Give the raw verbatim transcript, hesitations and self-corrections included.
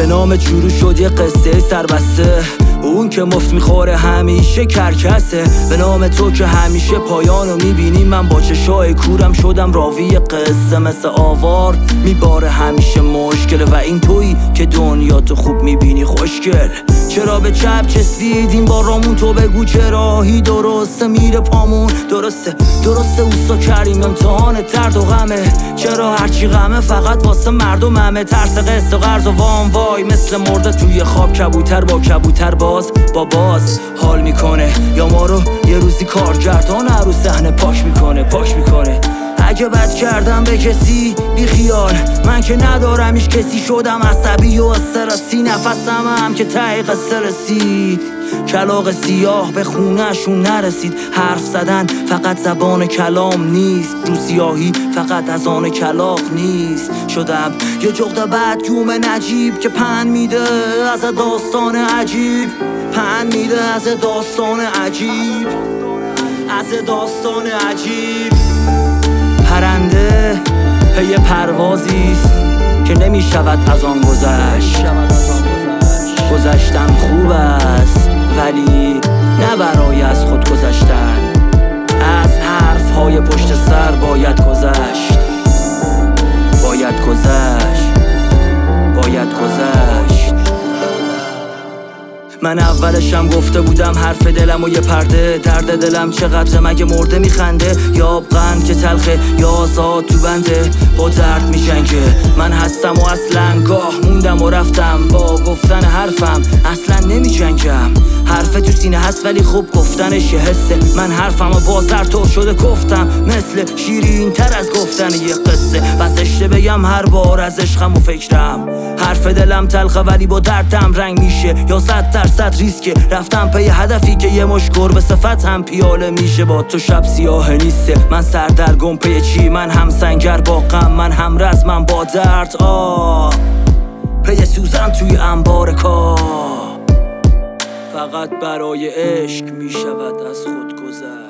نام شروع شد یه قصه سربسته، اون که مفت میخوره همیشه کرکسه. به نام تو که همیشه پایانو میبینی، من با چشای کورم شدم راوی قصه. مثل آوار میباره همیشه مشکل و این تویی که دنیا تو خوب میبینی خوشگل. چرا به چپ چسبید این بارامون؟ تو بگو چه راهی درسته میره پامون؟ درسته درسته اوستا کریم امتحان درد و غمه. چرا هرچی غمه فقط واسه مردم همه؟ ترس قسط و قرض و وام وای مثل مرده توی خواب. کبوتر با کبوتر باز با باز حال میکنه، یا ما رو یه روزی کارگردان عروس صحنه پاک میکنه پاک میکنه. اگه بد کردم به کسی بی خیال، من که ندارم هیچ کسی. شدم عصبی و استرسی، نفسم هم که ته قصه رسید. کلاغ سیاه به خونه‌شون نرسید. حرف زدن فقط زبان کلام نیست، رو سیاهی فقط از آن کلاغ نیست. شدم یه جغد بدگوم نجیب که پن میده از داستان عجیب. پن میده از داستان عجیب، از داستان عجیب. پرنده پی پروازیست که نمی شود از آن گذشت. گذشتن خوب است ولی نه برای از خود گذشتن. از حرف های پشت سر باید گذشت، باید گذشت، باید گذشت. من اولشم گفته بودم حرف دلم و یه پرده. درد دلم چقدر مگه مرده میخنده؟ یا قند که تلخه یا آزاد تو بنده، با درد میجنگه. من هستم و اصلا گاه موندم و رفتم، با گفتن حرفم اصلا نمیجنگم. حرف تو سینه هست ولی خوب گفتنش یه حسه. من حرفم و باز در تو شده گفتم، مثل شیرین تر از گفتن یه قصه. و زشته بگم هر بار از عشقم و فکرم. حرف دلم تلخه ولی با دردم رنگ میشه، یا صد درصد ریسکه رفتم پی هدفی که یه مش گربه صفت هم پیاله میشه. با تو شب سیاه نیسته، من سردرگم پی چی؟ من هم سنگر با غم، من هم رزمم با درد. آه پی سوزن توی انبار کار، فقط برای عشق میشود از خود گذشت.